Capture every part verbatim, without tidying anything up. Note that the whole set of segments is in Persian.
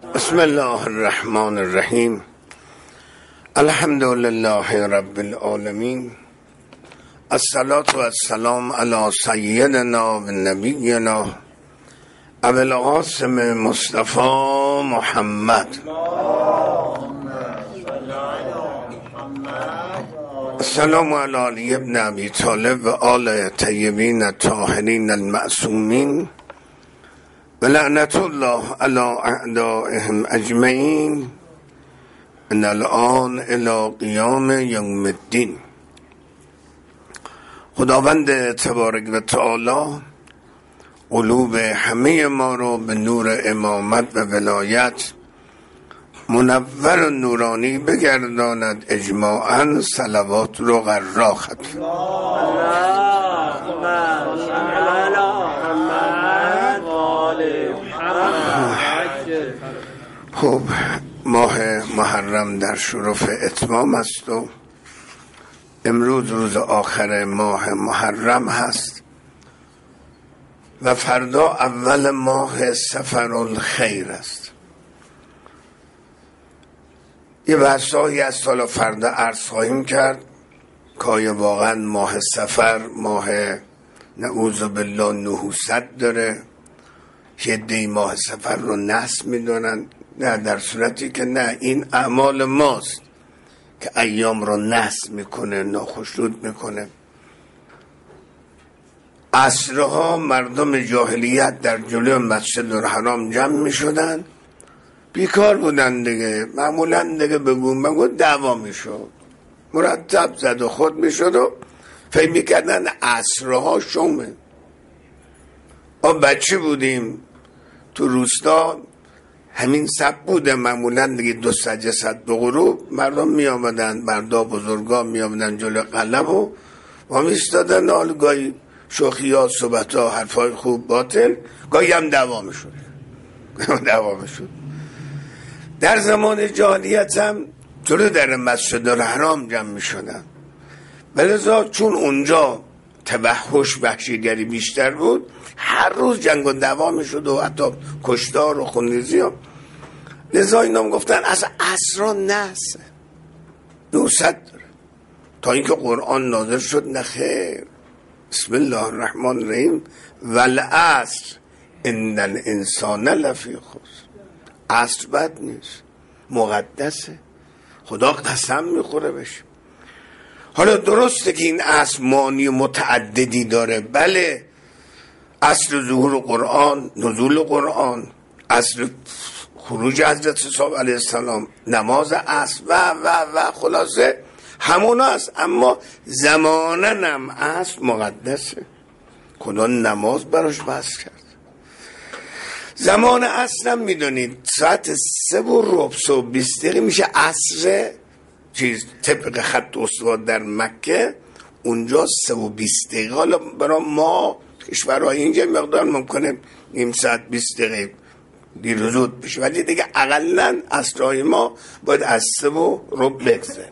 بسم الله الرحمن الرحیم. الحمد لله رب العالمین. الصلاة و السلام علی سیدنا و نبینا ابو القاسم مصطفی محمد. السلام علی علی ابن ابی طالب و آل طیبین الطاهرین المعصومین و لعنت الله علی اعدائهم اجمعین من الان الی قیام یوم الدین. خداوند تبارک و تعالی قلوب همه ما رو به نور امامت و ولایت منور و نورانی بگرداند اجماعاً. صلوات رو قرار ختم. خب ماه محرم در شرف اتمام است و امروز روز آخر ماه محرم هست و فردا اول ماه سفر الخیر است. یه بحثایی از سال فردا عرض خواهیم کرد که آیا واقعا ماه سفر ماه نعوذ بالله نحوست داره که عده‌ای ماه سفر رو نحس میدونن. نه، در صورتی که نه، این اعمال ماست که ایام رو نحس میکنه، ناخوشنود میکنه. عصرها مردم جاهلیت در جلوی مسجد الحرام جمع میشدن، بیکار بودن دیگه، معمولا دیگه بگو بگو دعوا میشد، مرتب زد و خود میشد و فکر میکردن عصرها شومه. ما بچه بودیم تو روستا همین سب بوده، معمولا دیگه دو سجه صد به غروب مردم می آمدن، مردا بزرگا می آمدن جلو قلب و ما می استادن. حال گاهی شوخی ها، صحبت ها، حرف های خوب باطل، گاهی هم دعوا می شد دعوا می شد. در زمان جاهلیت هم جلو در مسجد الحرام جمع می شدن، ولذا چون اونجا توحش وحشیگری بیشتر بود، هر روز جنگ و دعوا می شد و حتی کشتار و خونریزی ها. لذا اینا گفتن از عصرا نحسه، نحوست داره، تا اینکه قرآن نازل شد نخیر. بسم الله الرحمن الرحیم. والعصر ان الانسان لفی خسر. عصر بد نیست، مقدسه، خدا قسم میخوره بشه. حالا درسته که این عصر معنی متعددی داره، بله، عصر ظهور قرآن، نزول قرآن، عصر خروج حضرت صاحب علیه السلام، نماز عصر و و و خلاصه همون هست. اما زمانن هم عصر مقدسه، خدا نماز براش بس کرد. زمان عصر هم میدونید ساعت سه و ربع و بیست دقیقه میشه عصر چیز طبق خط استوا در مکه، اونجا سه و بیست دقیقه. حالا برای ما کشورهای اینجا مقدار ممکنه نیم ساعت بیست دقیقه دیر و زود بشه، ولی دیگه اقلن عصرهای ما باید از سه و ربع بگذره.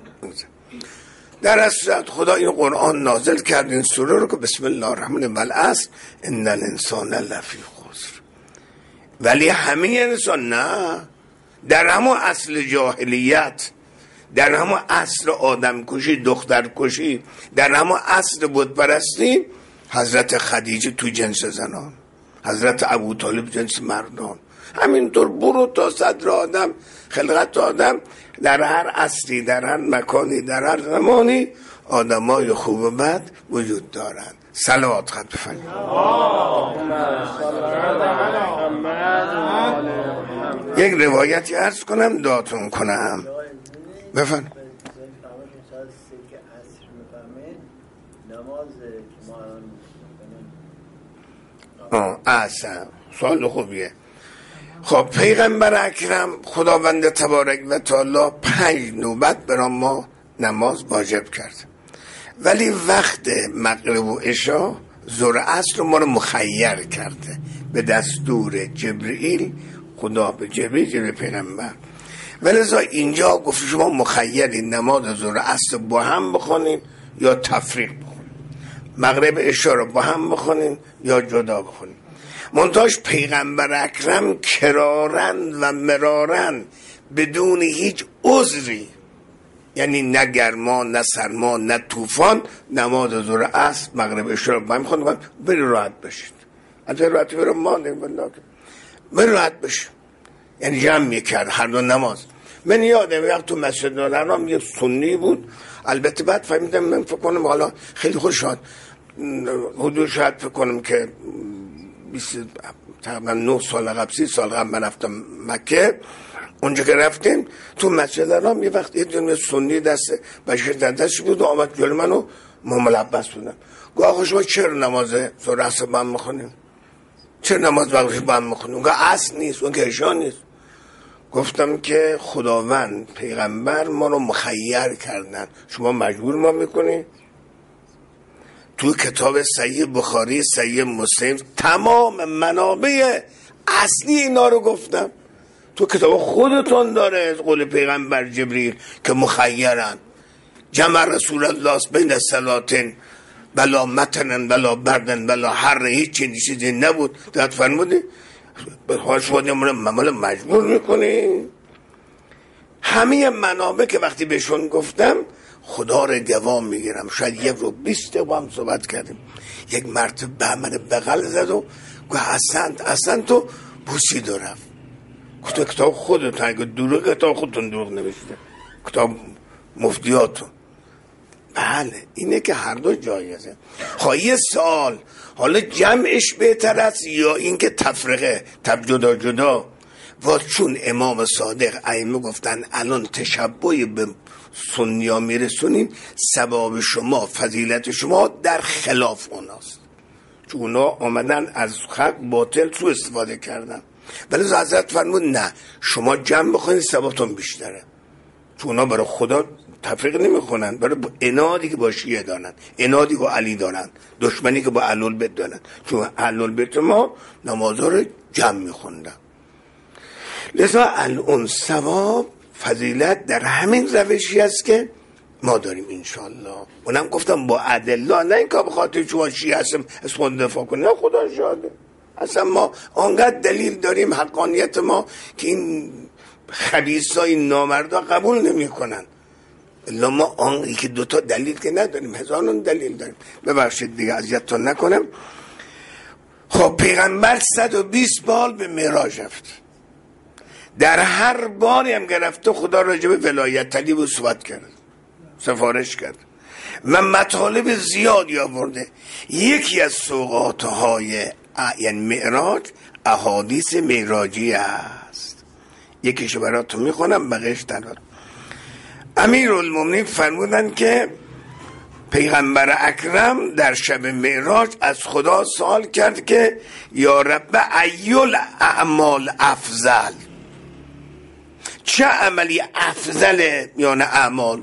در اصل خدا این قرآن نازل کرد این سوره رو که بسم الله الرحمن الرحیم والعصر ان الانسان لفی خسر. ولی همه انسان نه، در همون اصل جاهلیت، در همون اصل آدم کشی، دختر کشی، در همون اصل بت پرستی، حضرت خدیجه تو جنس زنان، حضرت ابوطالب جنس مردان، همینطور برو تا صدر آدم، خلقت آدم، در هر اصلی، در هر مکانی، در هر زمانی آدمای خوب و بد وجود دارند. صلوات خط بفرمایید. یک روایتی عرض کنم دعاتون کنم. بفرمایید. آه اصلا سوال خوبیه. خب پیغمبر اکرم خداوند تبارک و تعالی پنج نوبت برای ما نماز واجب کرد، ولی وقت مغرب و عشا ظهر عصر ما رو مخیر کرده به دستور جبرئیل. خدا به جبرئیل جبرئیل پیغمبر، ولذا اینجا گفت شما مخیرین نماز ظهر عصر با هم بخونین یا تفریق بخونین، مغرب عشا رو با هم بخونین یا جدا بخونین. منتاش پیغمبر اکرم کرارن و مرارن بدون هیچ عذری، یعنی نه گرما نه سرما نه طوفان، نماز ظهر عصر مغرب عشا رو میخوندم. بری راحت بشید، از راحتی برم ما نمیدونم بری راحت بشید، یعنی جمع میکرد هر دو نماز. من یادم وقت تو مسجد الحرام یه سنی بود، البته بعد فهمیدم، من فکر کنم حالا خیلی خوش شد حدود شاید فکر کنم که بیست تقریبا نه سال قبل سی سال قبل من رفتم مکه. اونجا که رفتیم تو مسجد الحرام یه وقت یه دونه سنی دست بشیر در دستش بود و آمد جلو منو محمد عباس بودن. گفت آقا شما چرا نماز ظهر عصر با هم میخونیم؟ چرا نماز وقتی با هم میخونیم؟ گفت اصل نیست، اون که اشان نیست. گفتم که خداوند پیغمبر ما رو مخیر کردن، شما مجبور ما میکنی؟ تو کتاب صحیح بخاری، صحیح مسلم، تمام منابع اصلی اینا رو گفتم. تو کتاب خودتون داره از قول پیغمبر جبریل که مخیرن. جمع رسول الله بین صلاتین بلا متنن بلا بردن بلا حر، هیچ چیزی نبود. داد فرمودی به خواهش بودی ممال مجبور میکنی؟ همه منابع که وقتی بهشون گفتم خدا رو گوام میگیرم، شاید یک رو بیست با هم صحبت کردیم. یک مرتبه به من بغل زد و گفت اصلا اصلا تو بوسید و رفت. گفت کتاب خودتون اگه دروغ کتاب خودتون دروغ نوشته، کتاب مفتیاتون. بله اینه که هر دو جایزه. خواهی سوال حالا جمعش بهتر است یا اینکه تفرقه تب جدا جدا؟ و چون امام صادق ائمه گفتن الان تشبه به سنیا میرسونین، ثواب شما فضیلت شما در خلاف اوناست، چون اونا آمدن از حق باطل سو استفاده کردن. ولی حضرت فرمود نه، شما جمع بخونید ثوابتون بیشتره، چون اونا برای خدا تفریق نمیخونن، برای انادی که با شیعه دارن، انادی با علی دارن، دشمنی که با اهل بیت دارن، چون اهل بیت ما نمازها رو جمع میخوندن. لذا الان ثواب فضیلت در همین روشی است که ما داریم انشالله. اونم گفتم با ادله، نه این که بخاطر چون شیعه هستم از خود دفاع کنیم، نه خدا شاده. اصلا ما آنقدر دلیل داریم حقانیت ما که این خبیثای نامردا قبول نمی کنن. الا ما آن که دوتا دلیل که نداریم، هزاران دلیل داریم. ببخشید دیگه اذیتتون نکنم. خب پیغمبر صد و بیست بار به معراج رفت، در هر باری هم که رفته خدا راجع به ولایت علی و صحبت کرد، سفارش کرد و مطالب زیادی آورده. یکی از سوغاتهای یعنی معراج احادیث معراجی است. یکیشو براتون میخونم بقیش دلال. امیرالمومنین فرمودن که پیغمبر اکرم در شب معراج از خدا سوال کرد که یا رب ایل اعمال افضل، چه عملی افضل میان اعمال؟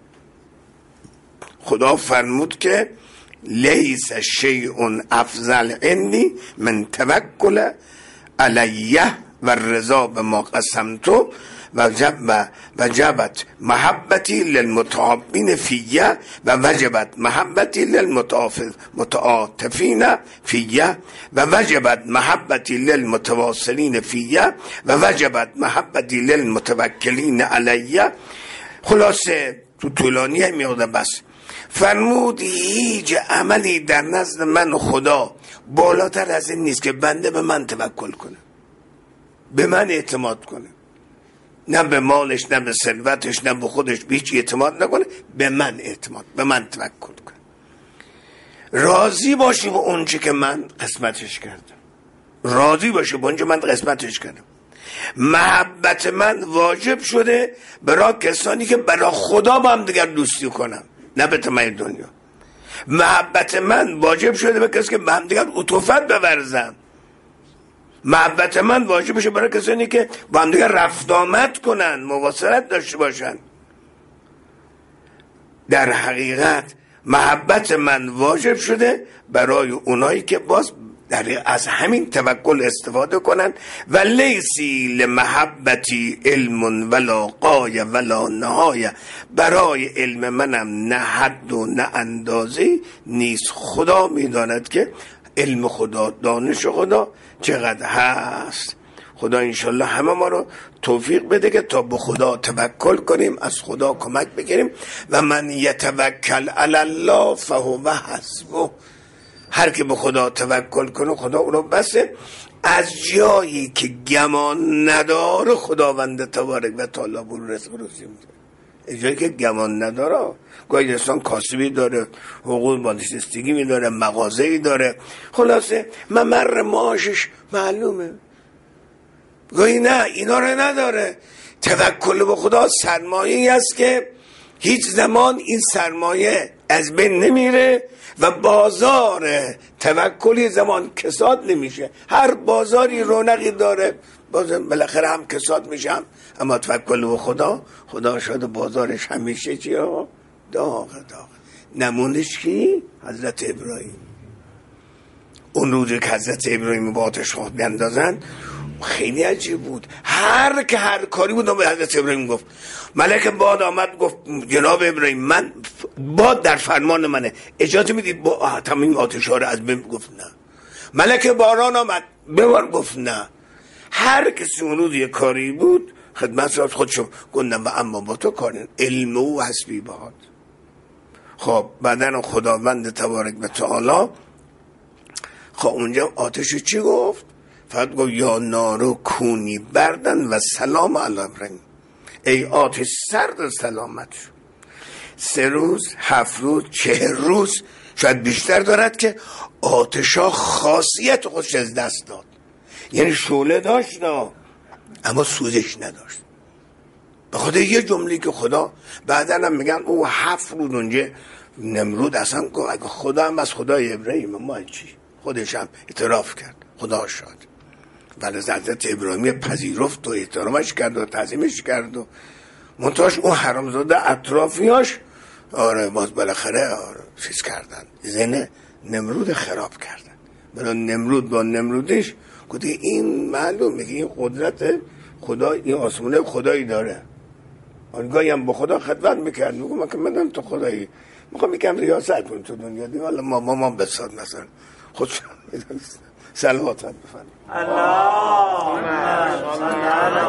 خدا فرمود که لیس شیء افضل عندی من توکل علیه و رضا بما قسمتو وجب وجبت محبتی للمتعابین فیه و وجبت محبتی للمتعاطفین فیه و وجبت محبتی للمتواصلین فیه و وجبت محبتی للمتوکلین علیه. خلاصه تو طولانیه میاده. بس فرمود هیچ عملی در نزد من خدا بالاتر از این نیست که بنده به من توکل کنه، به من اعتماد کنه، نه به مالش نه به ثروتش نه به خودش، به هیچ اعتماد نکنه، به من اعتماد، به من توکل کنه، راضی باشی با اونچه که من قسمتش کردم، راضی باشی با اونچه من قسمتش کردم. محبت من واجب شده برای کسانی که برای خدا با هم دیگر دوستی کنم، نه به تمام دنیا. محبت من واجب شده به کسی که با هم دیگر عطوفت بورزم. محبت من واجب بشه برای کسانی که با هم دیگر رفت آمد کنن، مواصلت داشته باشن. در حقیقت محبت من واجب شده برای اونایی که باز در از همین توکل استفاده کنن. و لیسی لمحبتی علم ولا قایه ولا نهایه، برای علم منم نه حد و نه اندازه نیست. خدا میداند که علم خدا، دانش خدا چقدر هست. خدا انشالله همه ما رو توفیق بده که تا به خدا توکل کنیم، از خدا کمک بگیریم. و من یتوکل علی الله فهو حسبه. هر که به خدا توکل کنه خدا او رو بسه. از جایی که گمان نداره خداوند تبارک و تعالی برو رزق روزی میده. از جایی که گمان نداره، گاهی انسان کاسبی داره، حقوق بازنشستگی میداره، مغازه‌ای داره، خلاصه ممر معاشش معلومه. گاهی نه اینا رو نداره. توکل به خدا سرمایه‌ای است که هیچ زمان این سرمایه از بین نمیره و بازار توکلی زمان کساد نمیشه. هر بازاری رونقی داره، باز بالاخره هم کساد میشه. اما توکل به خدا، خدا شده بازارش همیشه چی ها؟ داغ داغ. نمونش کی؟ حضرت ابراهیم. اون روزی که حضرت ابراهیم با آتش خود بیندازن خیلی عجیب بود. هر که هر کاری بود به حضرت ابراهیم گفت. ملک باد آمد گفت جناب ابراهیم من باد در فرمان منه، اجازه میدید با تمام آتش ها رو از بین؟ گفت نه. ملک باران آمد ببار؟ گفت نه. هر کسی اون روز یه کاری بود خدمت را خودشو گفتم و اما با تو کارن علم و حسبی باد. خب بعدن خداوند تبارک و تعالی خب اونجا آتش چی گفت؟ فقط گفت یا نارو کونی بردن و سلام علی ابراهیم. ای آتش سرد و سلامت شو. سه روز، هفت روز، چهر روز شاید بیشتر دارد که آتشا خاصیت خودش از دست داد. یعنی شعله داشت نه اما سوزش نداشت. به خاطر یه جمله که خدا بعدا هم میگن او هفت روز اونجا نمرود اصلا گفت اگه خدا هم از خدای ابراهیم ما چی؟ خودش هم اعتراف کرد. خدا شاد. ولی حضرت ابراهیم پذیرفت و احترامش کرد و تعظیمش کرد و منتهاش اون حرامزاده اطرافیاش آره باز بالاخره آره چیز کردن، زن نمرود خراب کردن. برای نمرود با نمرودش گفت این معلومه که این قدرت خدا، این آسمونه خدایی داره. آنگاهی هم با خدا خدمت میکرد، میگم من که من تو خدایی میخوام یکم ریاست کنم تو دنیا دیگه، حالا ما ما بساد مثلا خودشون میدونست. صلوات هم بفرمایید. اللهم صل علی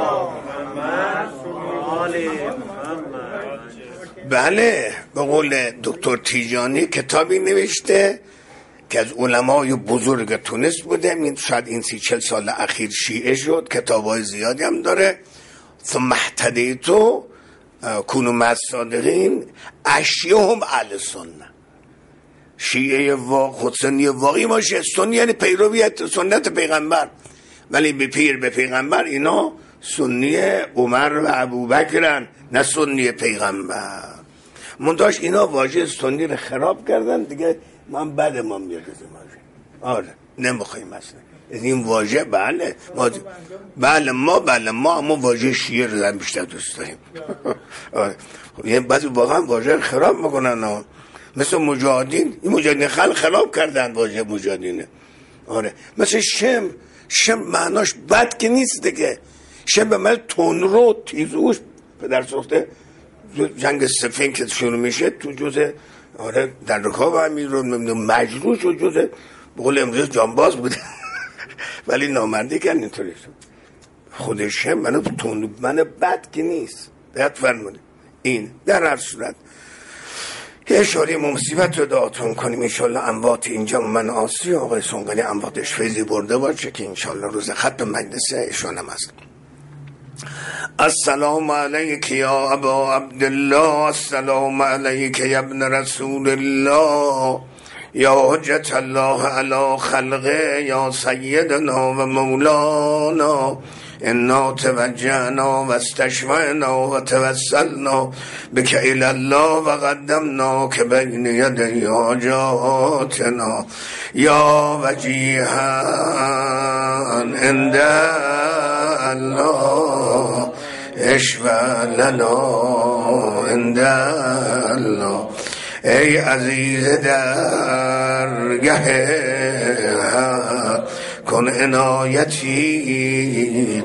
محمد. بله به قول دکتر تیجانی کتابی نوشته که از علمای بزرگ تونس بوده، این شاید این سی چل سال اخیر شیعه شد، کتابای زیادی هم داره. ثم اهتدیتو کونو مع الصادقین اشیهم اهل سنت. شیعه واقع خودسنی واقعی باشه، سنی یعنی پیرویت سنت پیغمبر، ولی به پیر به پیغمبر اینا سنی عمر و ابوبکرن، نه سنی پیغمبر. منتاش اینا واژه سنی رو خراب کردن دیگه، من بعد ما میاد از واژه آره نمیخوایم اصلا این واژه. بله ما بله ما بله ما اما واژه شیعه رو بیشتر دوست داریم. آره یعنی بعضی واقعا واژه خراب میکنن، مثل مجاهدین. این مجاهدین خلق خراب کردن واژه مجاهدینه. آره مثل شم، شم معناش بد که نیست دیگه. شم به معنی تندرو تیزوش. پدر سوخته جنگ سفین که شروع میشه تو جزء آره در رکاب امیر رو مجروش و جزء به قول امروز جانباز بوده. ولی نامردی که اینطوری شد. خودش هم منو تند من بد که نیست. دقت فرمودید. این در هر صورت یه اشاره مصیبت رو دعاتون کنیم انشالله اموات اینجا من آسی آقای سنگلی امواتش فیضی برده باشه که انشالله روز ختم مجلس ایشان هم هست. السلام علیک یا ابا عبدالله، السلام علیک یا ابن رسول الله، یا حجت الله علی خلقه، یا سیدنا و مولانا. انا توجهنا و استشفعنا و توسلنا بک الی الله و قدمنا که بین یدی حاجاتنا یا وجیها عند الله اشفع لنا عند الله. ای عزیز درگه کن عنایتی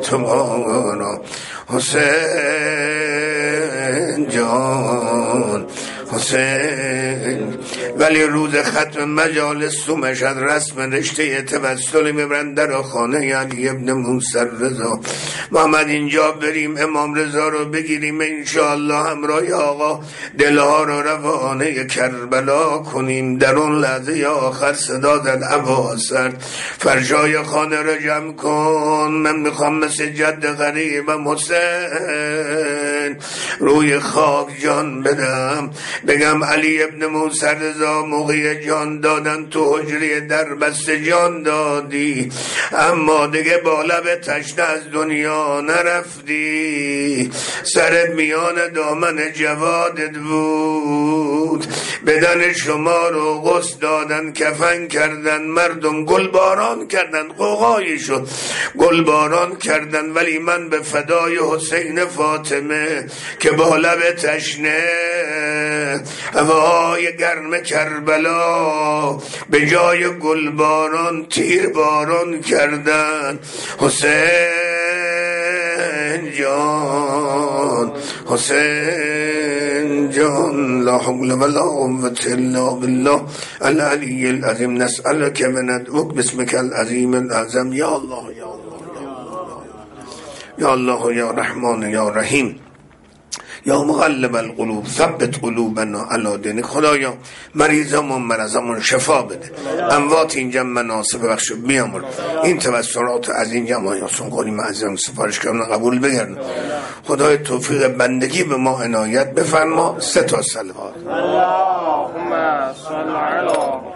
تمانا. حسین جان حسین. ولی روز ختم مجالس تو مشهد رسم رشته توسل میبرن در خانه علی ابن موسی رضا. محمد اینجا بریم امام رضا رو بگیریم انشاءالله همراه آقا دلها رو روانه کربلا کنیم. در اون لحظه آخر صدا زد ابا سرد فرشای خانه رو جمع کن، من میخوام مثل جد غریبم حسین روی خاک جان بدم، بگم علی ابن موسی رضا موقع جان دادن تو حجره در بست جان دادی، اما دیگه با لب تشنه از دنیا نرفتی، سرت میان دامن جوادت بود، بدن شما رو غسل دادن کفن کردن، مردم گل باران کردن، قوقایی شد گل باران کردن، ولی من به فدای حسین فاطمه که با لب تشنه هوای گرم کربلا به جای گل باران تیر باران کردن. حسین جان حسین جان لا حول ولا قوة الا بالله العلی العظیم، نسألک وندعوک باسمک العظیم الأعظم یا الله یا الله یا الله یا رحمان یا رحیم یا مقلب القلوب ثبت قلوبنا علی دینک. خدایا مریضمون مرضمون شفا بده، اموات اینجا مناسب بخش بیامون، این توسلات از این جماعیاتون قولیم عزیزم سفارش کردن قبول بگردن. خدای توفیق بندگی به ما عنایت بفرما. سه تا صلوات. اللهم صل علی